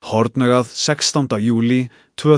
Hornagað 16. júlí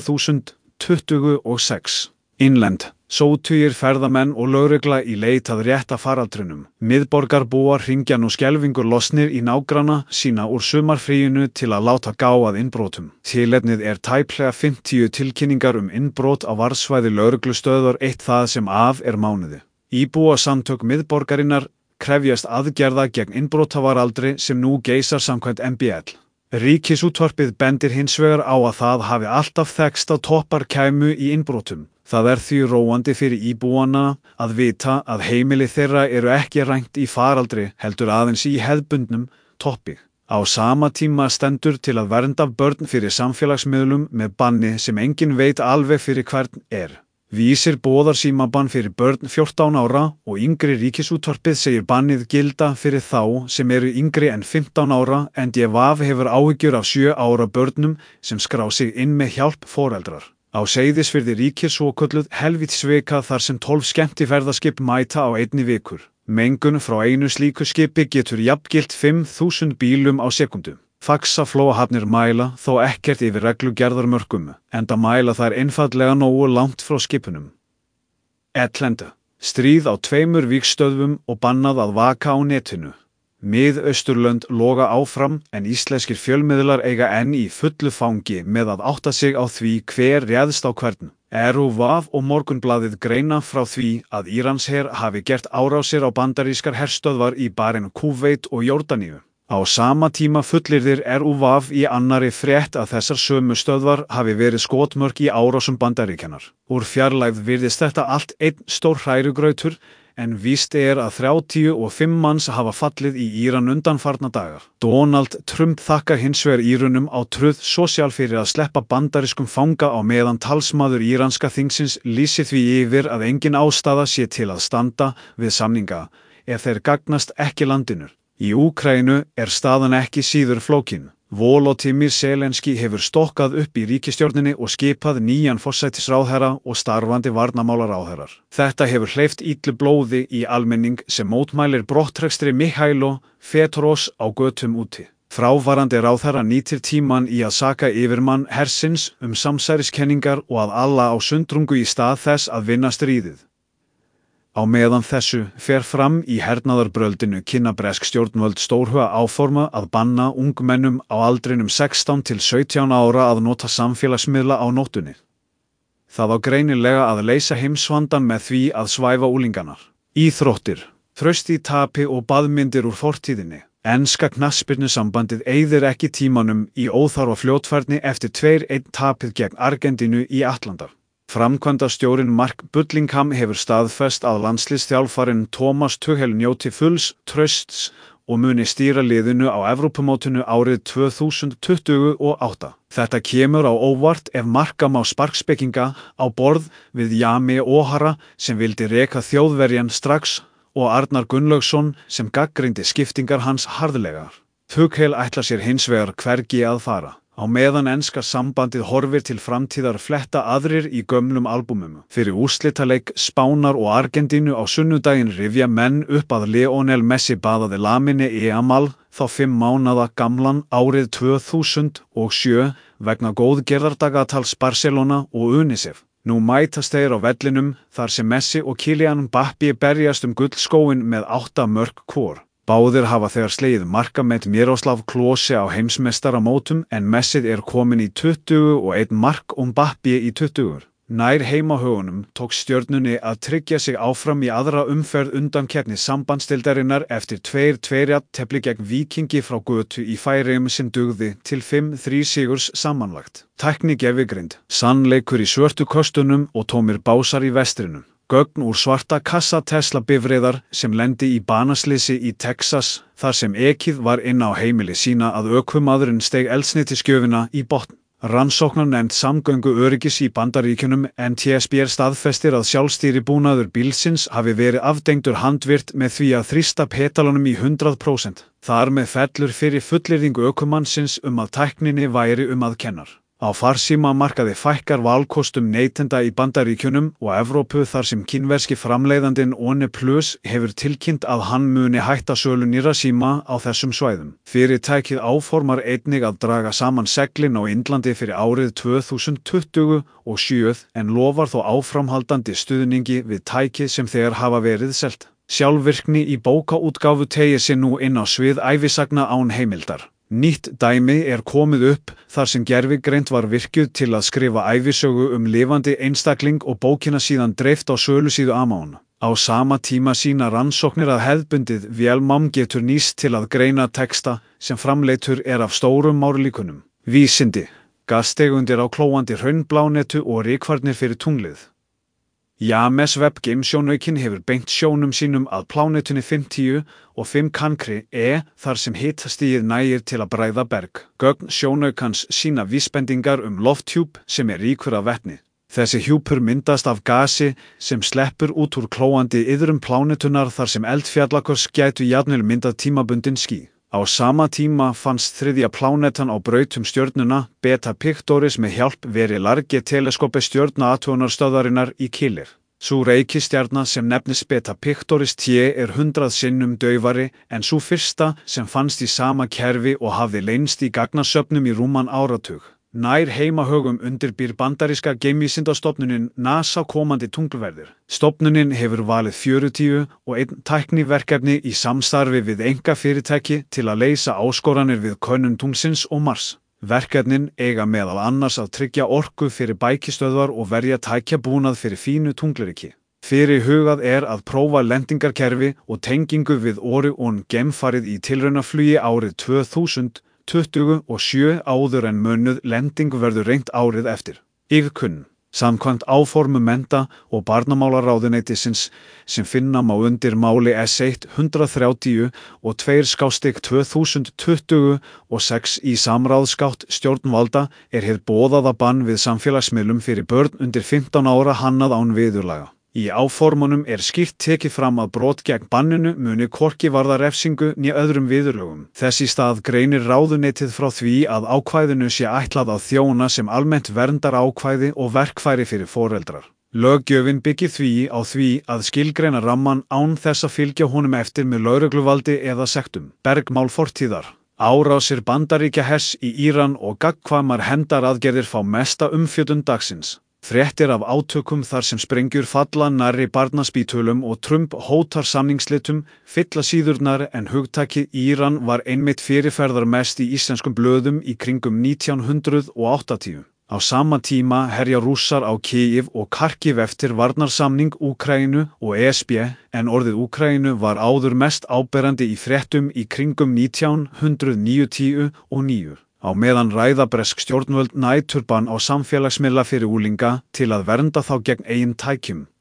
2026. Innlend. Sótugir ferðamenn og lögregla í leit að rétta faraldrinum. Miðborgarbúar hringja nú skelfingur losnir í nágranna sína úr sumarfríinu til að láta gá að innbrotum. Tilefnið tæplega 50 tilkynningar innbrot á varðsvæði lögreglustöðvar eitt það sem af mánuði. Íbúasamtök miðborgarinnar krefjast aðgerða gegn innbrotafaraldri sem nú geisar samkvæmt MBL. Ríkisútvarpið bendir hins vegar á að það hafi alltaf þekkst að toppar kæmu í innbrotum. Það því róandi fyrir íbúana að vita að heimili þeirra ekki rænt í faraldri heldur aðeins í hefðbundnum toppi. Á sama tíma stendur til að vernda börn fyrir samfélagsmiðlum með banni sem enginn veit alveg fyrir hvern Vísir boðar símabann fyrir börn 14 ára og yngri. Ríkisútvarpið segir bannið gilda fyrir þá sem yngri en 15 ára en DVAV hefur áhyggjur af 7 ára börnum sem skrá sig inn með hjálp foreldrar. Á Seyðisfirði ríkir svokölluð helvítisvika þar sem 12 skemmtiferðaskip mæta á einni vikur. Mengun frá einu slíku skipi getur jafngilt 5.000 bílum á sekúndu. Faxaflóahafnir mæla þó ekkert yfir reglugerðarmörkum, enda mæla þær einfaldlega nógu langt frá skipunum. Ellenda. Stríð á 2 vígstöðvum og bannað að vaka á netinu. Mið-Austurlönd loga áfram en íslenskir fjölmiðlar eiga enn í fullu fangi með að átta sig á því hver réðst á hvern. RÚV og Morgunblaðið greina frá því að Íransher hafi gert árásir á bandarískar herstöðvar í Barein, Kúveit og Jórdaníu. Á sama tíma fullyrðir RÚV í annarri frétt að þessar sömu stöðvar hafi verið skotmörk í árásum Bandaríkjannar. Úr fjarlægð virðist þetta allt einn stór hrærugrautur en víst að 35 manns hafa fallið í Íran undanfarna dagar. Donald Trump þakkar hins vegar Írunum á Truth Social fyrir að sleppa bandarískum fanga á meðan talsmaður íranska þingsins lýsir því yfir að engin ástæða sé til að standa við samninga ef þeir gagnast ekki landinu. Í Úkraínu staðan ekki síður flókin. Volodymyr Zelenský hefur stokkað upp í ríkisstjórninni og skipað nýjan forsætisráðherra og starfandi varnarmálaráðherrar. Þetta hefur hleypt illu blóði í almenning sem mótmælir brottrekstri Mikhailo Fedorov á götum úti. Fráfarandi ráðherra nýtir tímann í að saka yfirmann hersins samsæriskenningar og að alla á sundrungu í stað þess að vinna stríðið. Á meðan þessu fer fram í hernaðarbröldinu kynna bresk stjórnvöld stórhuga áforma að banna ungmennum á aldrinum 16 til 17 ára að nota samfélagsmiðla á nóttunni. Það á greinilega að leysa heimsvandann með því að svæfa unglinganar. Íþróttir, traust í tapi og baðmyndir úr fortíðinni. Enska knattspyrnusambandið eyðir ekki tímanum í óþarfa fljótfærni eftir 2-1 tapið gegn Argentínu í Atlanta. Framkvæmdastjórinn Mark Bullingham hefur staðfest að landsliðsþjálfarinn Thomas Tuchel njóti fulls trausts og muni stýra liðinu á Evrópumótinu árið 2028. Þetta kemur á óvart ef marka má sparkspekinga á borð við Jami Óhara sem vildi reka Þjóðverjan strax og Arnar Gunnlaugsson sem gagnrýndi skiptingar hans harðlegar. Tuchel ætlar sér hins vegar hvergi að fara. Á meðan enska sambandið horfir til framtíðar fletta aðrir í gömlum albúmum. Fyrir úrslitaleik Spánar og Argentínu á sunnudaginn rifja menn upp að Lionel Messi baðaði Lamine Yamal þá 5 mánaða gamlan árið 2007 vegna góðgerðardagatals Barcelona og UNICEF. Nú mætast þeir á vellinum þar sem Messi og Kylian Mbappé berjast gullskóinn með 8 mörk hvor. Báðir hafa þegar slegið markamet Miroslav Klose á heimsmeistaramótum en Messi komin í 21 mark og Mbappé í 20. Nær heimahögunum tók Stjörnunni að tryggja sig áfram í aðra umferð undankeppni sambandsdeildarinnar eftir 2-2 jafntefli gegn Víkingi frá götu í Færeyjum sem dugði til 5-3 sigurs samanlagt. Tækni gervigreind, sannleikur í svörtu köstunum og tómir básar í vestrinum. Gögn úr svarta kassa Tesla bifreiðar sem lendi í banaslysi í Texas þar sem ekið var inn á heimili sína að ökumaðurinn steig eldsneytisgjöfina í botn. Rannsóknarnefnd samgönguöryggis í Bandaríkjunum NTSB staðfestir að sjálfstýribúnaður bílsins hafi verið afdengdur handvirt með því að þrýsta pedalunum í 100%. Þar með fellur fyrir fullyrðingu ökumannsins að tækninni væri að kenna. Á farsímamarkaði fækkar valkostum neytenda í Bandaríkjunum og Evrópu þar sem kínverski framleiðandinn OnePlus hefur tilkynnt að hann muni hætta sölu nýrra síma á þessum svæðum. Fyrirtækið áformar einnig að draga saman seglin á Indlandi fyrir árið 2027 en lofar þó áframhaldandi stuðningi við tækið sem þegar hafa verið selt. Sjálfvirkni í bókaútgáfu teygir sig nú inn á svið ævisagna án heimildar. Nýtt dæmi komið upp þar sem gervigreind var virkjuð til að skrifa ævisögu lifandi einstakling og bókina síðan dreift á sölusíðu Amazon. Á sama tíma sýna rannsóknir að hefðbundið vélmám getur nýst til að greina texta sem framleiddur af stórum málíkunum. Vísindi, gastegundir á klóandi hraunblánetu og rykvarnir fyrir tunglið. James Webb geimsjónaukinn hefur beint sjónum sínum að plánetunni 50 og 5 Cancri þar sem hitastigið nægir til að bræða berg. Gögn sjónaukans sýna vísbendingar lofthjúp sem ríkur af vetni. Þessi hjúpur myndast af gasi sem sleppur út úr klóandi iðrum plánetunar þar sem eldfjallakors gætu jafnvel myndað tímabundin ský. Á sama tíma fannst þriðja plánetan á braut stjörnuna Beta Pictoris með hjálp Very-Large-teleskopi stjörnuathugunarstöðvarinnar í Kýlir. Sú reikistjarna sem nefnist Beta Pictoris T 100 sinnum daufari en sú fyrsta sem fannst í sama kerfi og hafði leynst í gagnasöfnum í rúman áratug. Nær heimahögum undirbýr bandaríska geimvísindastofnunin NASA komandi tunglferðir. Stofnunin hefur valið 41 tækniverkefni í samstarfi við einkafyrirtæki til að leysa áskoranir við könnun tunglsins og Mars. Verkefnin eiga meðal annars að tryggja orku fyrir bækistöðvar og verja tækjabúnað fyrir fínu tunglríki. Fyrirhugað að prófa lendingarkerfi og tengingu við Orion geimfarið í tilraunaflugi árið 2027 áður en mönnuð lending verður reynt árið eftir. Yfirkunn. Samkvæmt áformum mennta- og barnamálaráðuneytisins sem finna má undir máli S130 og 2/2026 í samráðsgátt stjórnvalda hið boðaða bann við samfélagsmiðlum fyrir börn undir 15 ára hannað án viðurlaga. Í áformunum skýrt tekið fram að brot gegn banninu muni hvorki varða refsingu né öðrum viðurlögum. Þess í stað greinir ráðuneytið frá því að ákvæðinu sé ætlað að þjóna sem almennt verndar ákvæði og verkfæri fyrir foreldrar. Löggjöfin byggir því á því að skilgreina ramman án þess að fylgja honum eftir með lögregluvaldi eða sektum. Bergmál fortíðar. Árásir Bandaríkjahers í Íran og gagnkvæmar hernaraðgerðir fá mesta umfjöllun dagsins. Fréttir af átökum þar sem sprengjur falla nærri barnaspítölum og Trump hótar samningsslitum fylla síðurnar en hugtakið Íran var einmitt fyrirferðarmest í íslenskum blöðum í kringum 1980. Á sama tíma herja Rússar á Kyiv og Kharkiv eftir varnarsamning Úkraínu og ESB en orðið Úkraínu var áður mest áberandi í fréttum í kringum 1990 og 9. Á meðan ræða bresk stjórnvöld næturbann á samfélagsmiðla fyrir unglinga til að vernda þá gegn eigin tækjum.